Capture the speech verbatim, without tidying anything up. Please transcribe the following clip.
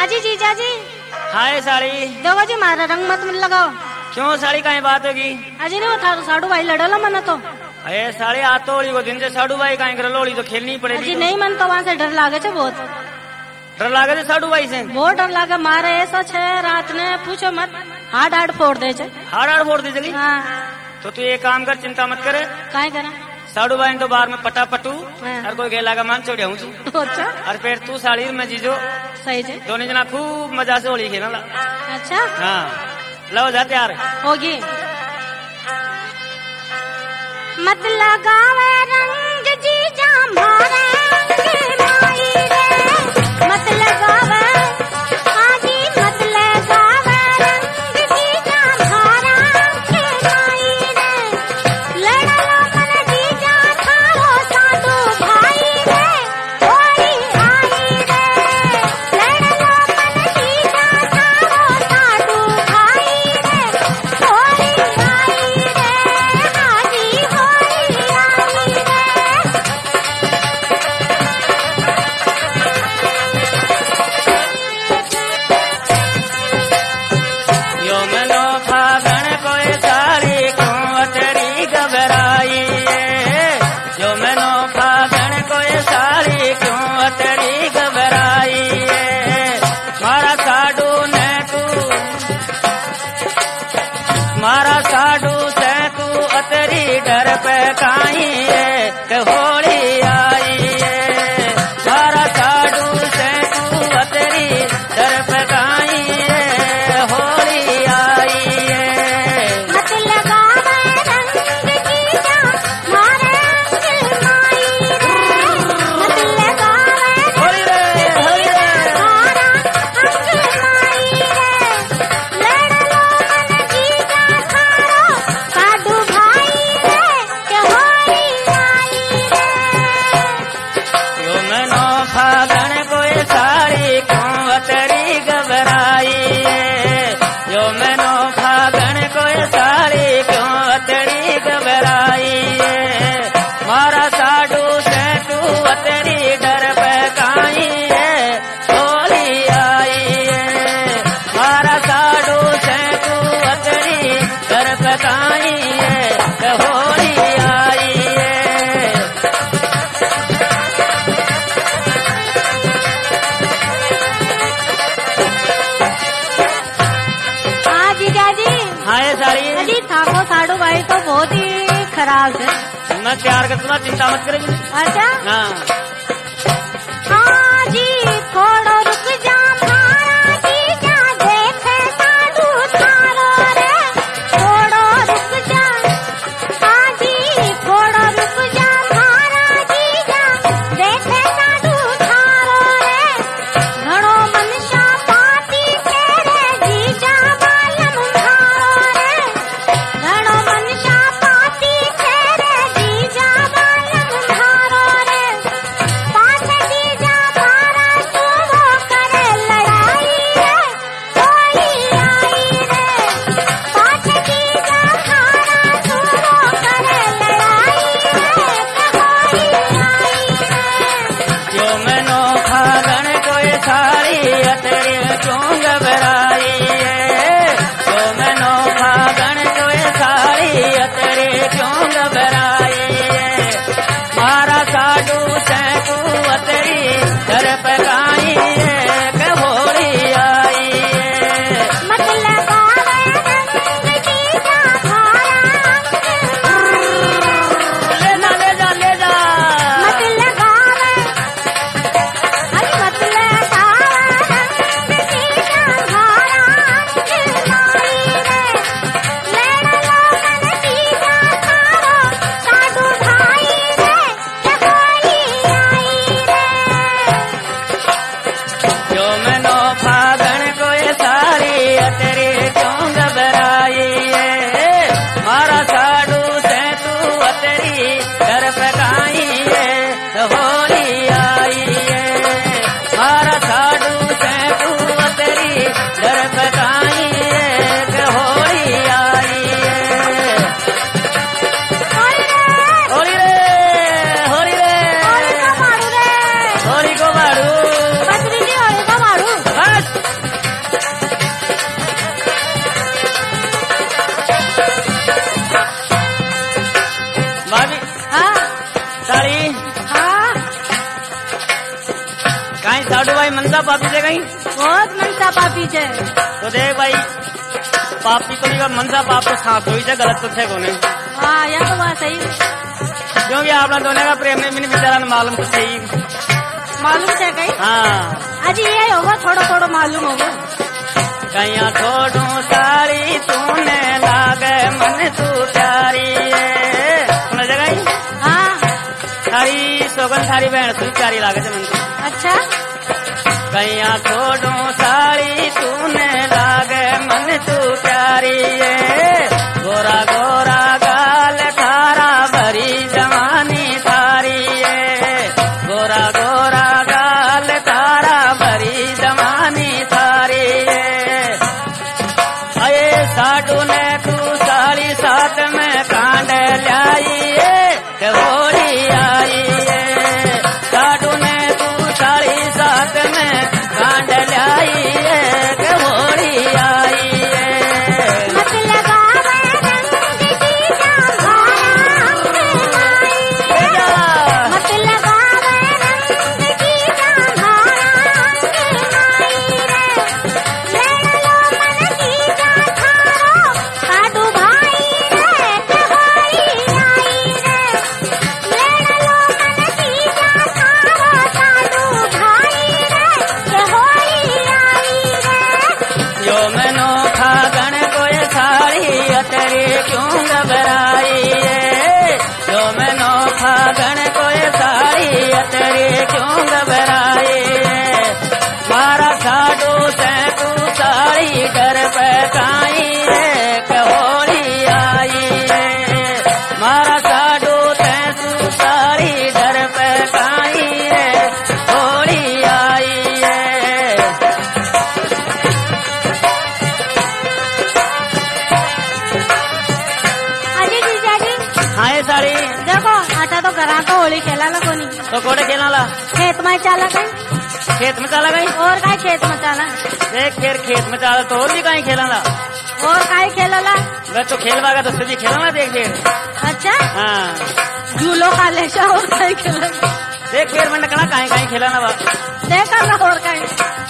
जी जीजा जी। हाय साड़ी। देखो जी मारा रंग मत लगाओ। क्यों साड़ी कहीं बात होगी? अजी नहीं वो था साड़ू भाई लड़ेलो मन तो। अरे साड़ी आतो होली को दिन से साड़ू भाई कहीं कर लोली तो खेलनी पड़ेगी। अजी नहीं मन तो वहाँ से डर लागे छे बहुत। डर लागे थे साड़ू भाई से? बहुत डर लागे मारे ऐसा छे रात ने पूछो मत हार्ड हार्ड फोड़ दे छे। हार्ड हार्ड फोड़ दे चली? हाँ। तो तू एक काम कर चिंता मत करे। काहे करा? साड़ू भाई तो बाहर में पटा पटू हाँ। और कोई गेला का मान चोड़िया हूँ तू। अच्छा। और फिर तू साड़ी में जीजो सही छे। दोनों जना खूब मजा से होली खेलना। अच्छा हाँ लो जा तैयार होगी। मत लगावे रंग जीजा मारे माई रे। मत लगावे आजी मत लगावे रंग जीजा मारा के माई रे। लड़लो मन जीजा थारो साधु भाई रे। होली आई रे। लड़लो मन जीजा थारो साधु भाई रे। होली आई रे। आजी होली आई रे। यो मनो फागण कोई साड़ी क्यों अतरी घबराई है। यो मनो फागण कोई साड़ी क्यों अतरी घबराई है। मारा साडू ने तू मारा साडू से तू अतरी डर पे काई है कि होली आई है। मारा साडू से तू अतरी डर पे काई है होली आई है। मत लगावे रंग जीजा मारे माई रे। मत लगावे होली रे होली रे मारा अंग माई रे। लड़लो मन जीजा थारो साधु भाई रे। के होली आई रे। यो मनो फागण कोई साड़ी क्यों अतरी घबराई है। यो मनो फागण कोई साड़ी क्यों अतरी घबराई है। मारा साडू से तू अतरी डर पे काई है होली आई है। मारा साडू से तू अतरी डर पे काई है कि होली आई है। हाँ जीजा जी। हाय साड़ी अजी थाको साडू भाई तो बहुत ही खराब है। मैं तैयार कर दूंगा चिंता मत करेगी। अच्छा हाँ हाँ जी थोड़ो रुक जा मारा जीजा देखे साधु थारो रे। थोड़ो रुक जा हाँ जी थोड़ो रुक जा मारा जीजा देखे साधु थारो रे। घणो मनशा पाती तेरे जीजा बालम थारो रे। घणो मनशा पाती तेरे जीजा बालम थारो रे। पास जीजा मारा सुबो करे लड़ाई रे। होली आई रे। पास जीजा मारा सुबो करे लड़ाई रे। होली आई रे। जो मनो फागण कोई साड़ी अतरी क्यों घबराई है। जो मनो फागण कोई साड़ी अतरी क्यों घबराई है। मारा साडू से तू अतरी डर पे काई है कि होली आई है। मत लगावे रंग जीजा मारा ले जा ले जा ले जा मत लगावे अरे मत लगावे रंग जीजा भाई मनसा पापी से गई बहुत मनसा पापी छे। तो देख भाई पापी को नहीं मनसा पाप तो साथ हुई से गलत तो थे को नहीं। हाँ यह तो बात सही क्योंकि आपने दोनों का प्रेम नहीं मैंने बेचारा ने मालूम तो सही मालूम है कहीं। हाँ अजी ये होगा थोड़ा थोड़ा मालूम होगा। कहीं छोड़ू सारी तूने लागे मन तू प्यारी सुन जगह। हाँ सारी सोगन सारी बहन तू प्यारी लागे थे मन। अच्छा कहीं छोड़ू सारी तूने लागे मन तू प्यारी गोरा गोरा गाल थारा भरी जवानी थारी गोरा गोरा गाल थारा भरी जवानी थारी अये साडू ने तू सारी साथ में कांड लाई होली आई साडू ने तू सारी साथ में कांड लाई होली आई क्यों घबराई जो मैनो फागण कोई साड़ी तेरी क्यों घबराई मारा साडू से तू साड़ी घर पे काई होली आई मारा साडू से तू साड़ी घर पे काई होली आई साड़ी देखो अच्छा तो घरा तो होली खेला ला कोनी तो कोटे खेला ला खेत में चाला गई खेत में चला गई और का खेत में चाला देख फिर खेत में चला तो और भी कहीं खेला ला और का खेला ला मैं तो खेलवागा तो सभी खेला ला देख फिर। अच्छा हाँ झूलो खा ले और का खेला देख फिर मैंने कहा कहीं कहीं खेला ना देखा ना और का